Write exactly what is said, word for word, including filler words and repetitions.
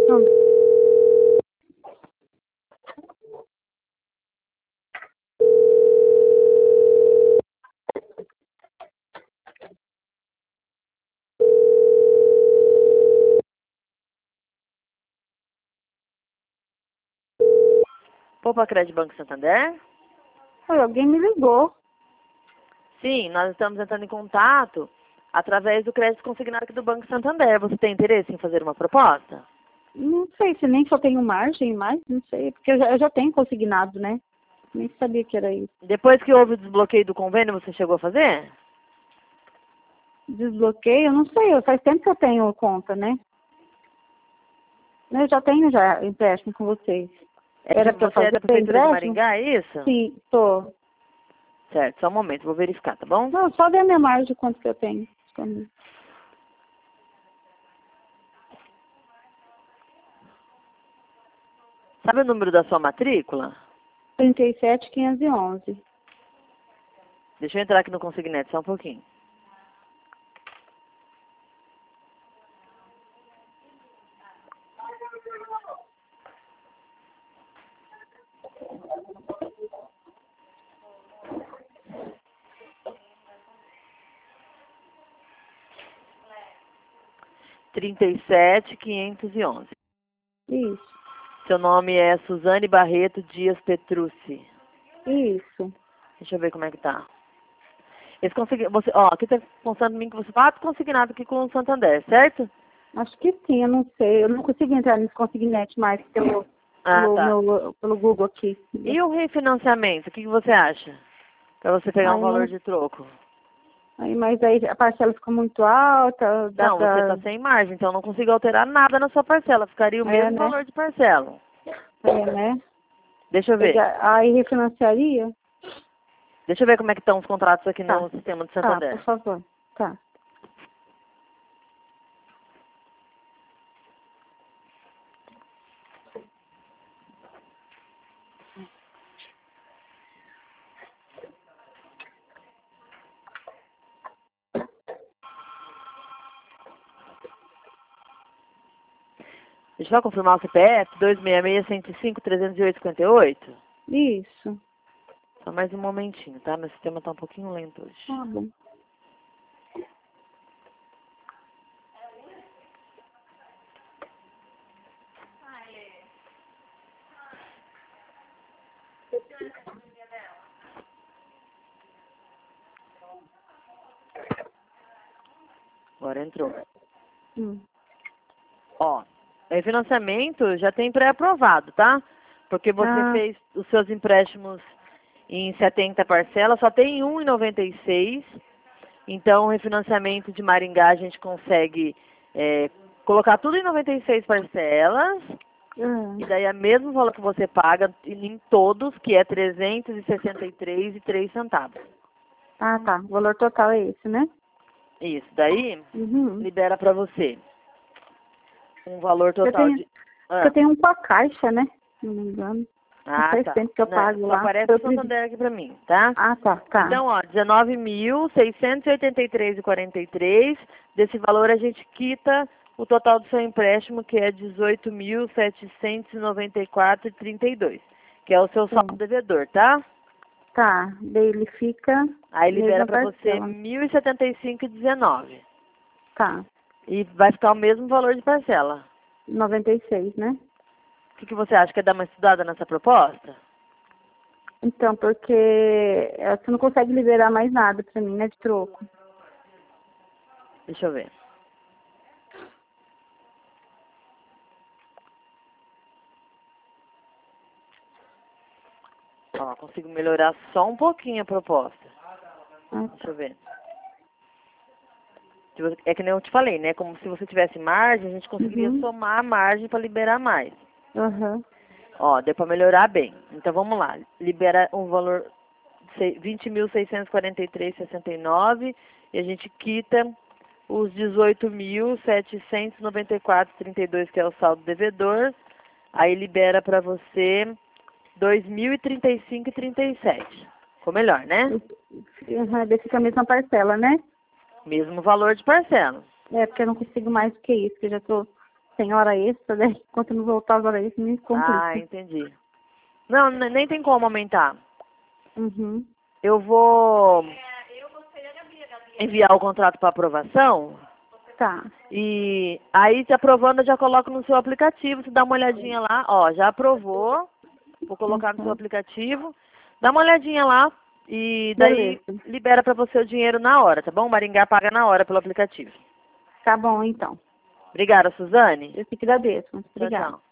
Hum. Poupa Crédito Banco Santander? Oi, alguém me ligou. Sim, nós estamos entrando em contato através do crédito consignado aqui do Banco Santander. Você tem interesse em fazer uma proposta? Não sei se nem só tenho margem mais, não sei, porque eu já, eu já tenho consignado, né? Nem sabia que era isso. Depois que houve o desbloqueio do convênio, você chegou a fazer? Desbloqueio, eu não sei, faz tempo que eu tenho conta, né? Eu já tenho já empréstimo com vocês. É Era de- para você é fazer da Prefeitura de empréstimo? Maringá, é isso? Sim, tô. Certo, só um momento, vou verificar, tá bom? Não, só ver a minha margem de quanto que eu tenho disponível. Sabe o número da sua matrícula? trinta e sete, quinhentos e onze. Deixa eu entrar aqui no Consignet só um pouquinho. trinta e sete, quinhentos e onze. Isso, Seu nome é Suzane Barreto Dias Petrucci. isso. Deixa eu ver como é que tá. Esse consegui... você, ó, aqui tá constando em mim que você está consignado aqui com o Santander, certo? Acho que sim, eu não sei. Eu não consigo entrar nesse Consignet mais pelo, Ah, pelo, tá. meu, pelo Google aqui. E o refinanciamento, o que, que você acha? Para você pegar um Aí, valor não, de troco. aí, mas aí a parcela fica muito alta, dá Não, você está pra... sem margem, então eu não consigo alterar nada na sua parcela. Ficaria o É, mesmo né? valor de parcela. É, né? Deixa eu ver. Pegar, aí refinanciaria? Deixa eu ver como é que estão os contratos aqui Tá, no sistema de tá, por Santander. favor. Tá. Deixa eu só confirmar o C P F, dois seis seis, cento e cinco, trezentos e oito, cinquenta e oito. Isso. Só mais um momentinho, tá? Meu sistema tá um pouquinho lento hoje. Tá bom. Agora entrou. Hum. Ó, o financiamento já tem pré-aprovado, tá? Porque você Ah, fez os seus empréstimos em setenta parcelas, só tem um em noventa e seis. Então, o refinanciamento de Maringá a gente consegue é, colocar tudo em noventa e seis parcelas. ah, E daí é o mesmo valor que você paga em todos, que é trezentos e sessenta e três e três centavos. ah, tá. O valor total é esse, né? Isso, daí Uhum. libera pra você um valor Eu total tenho, de... eu Ah, tenho um com a caixa, né? Se não me engano. Não ah faz tá. tempo que eu Não, pago só lá. aparece Eu o preciso... Santander aqui pra mim, tá? Ah, tá, tá. Então, ó, dezenove mil seiscentos e oitenta e três e quarenta e três. Desse valor a gente quita o total do seu empréstimo, que é dezoito mil setecentos e noventa e quatro e trinta e dois, que é o seu saldo Sim. devedor, tá? Tá. Daí ele fica Aí libera mesma pra você parcela. mil e setenta e cinco e dezenove. Tá. E vai ficar o mesmo valor de parcela. noventa e seis, né? O que, que você acha? Quer dar uma estudada nessa proposta? Então, porque eh, você não consegue liberar mais nada pra mim, né, de troco. Deixa eu ver. Ó, consigo melhorar só um pouquinho a proposta. Ah, Deixa eu ver. Se você- É que nem eu te falei, né? Como se você tivesse margem, a gente conseguiria uhum. somar a margem para liberar mais. Aham. Ó, deu para melhorar bem. Então vamos lá. Libera um valor de vinte mil seiscentos e quarenta e três e sessenta e nove e a gente quita os dezoito mil setecentos e noventa e quatro e trinta e dois, que é o saldo devedor. Aí libera para você dois mil e trinta e cinco e trinta e sete. Ficou melhor, né? Uhum. Daí fica a mesma parcela, né? Mesmo valor de parcela. É, porque eu não consigo mais do que isso, que eu já tô tem hora extra, né? Enquanto não voltar as horas extras, me complica. Ah, entendi. Não, n- nem tem como aumentar. Uhum. Eu vou enviar o contrato para aprovação Tá. e aí, te aprovando, eu já coloco no seu aplicativo. Você dá uma olhadinha lá. Ó, já aprovou. Vou colocar no seu Uhum. aplicativo. Dá uma olhadinha lá e daí Beleza. libera para você o dinheiro na hora, tá bom? O Maringá paga na hora pelo aplicativo. Tá bom, então. Obrigada, Suzane. Eu te agradeço. Tchau, Obrigada. tchau.